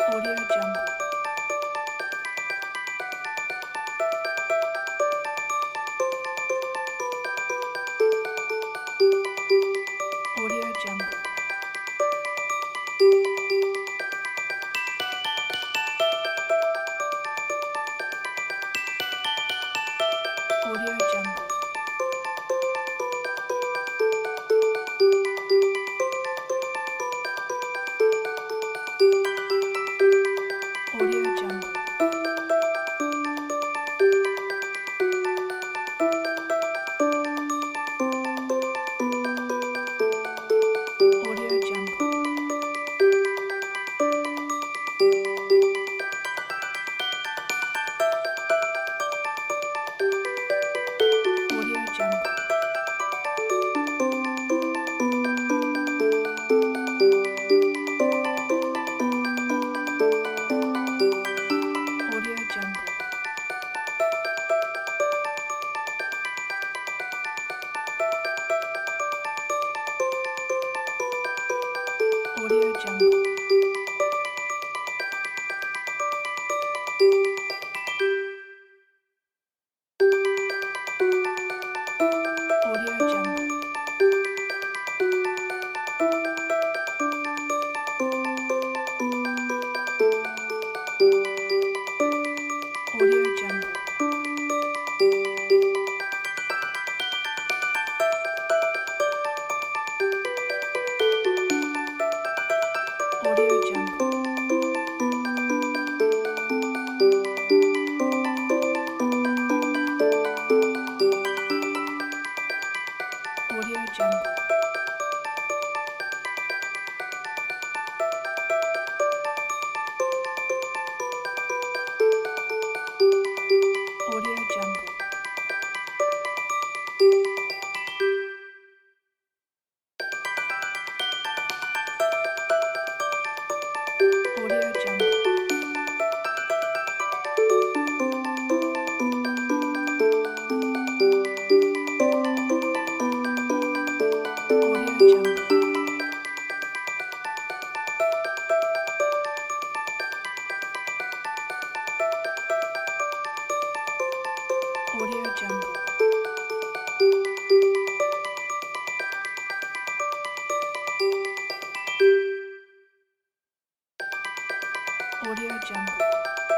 Audio Jungle. Audio Jungle. Audio Jungle. Audio Jungle. Audio Jungle. Audio Jungle. Audio Jungle. Audio Jungle. Audio Jungle. Audio Jungle. Audio Jungle. Audio Jungle. Audio Jungle. Audio Jungle. Audio Jungle. Audio Jungle. Audio Jungle.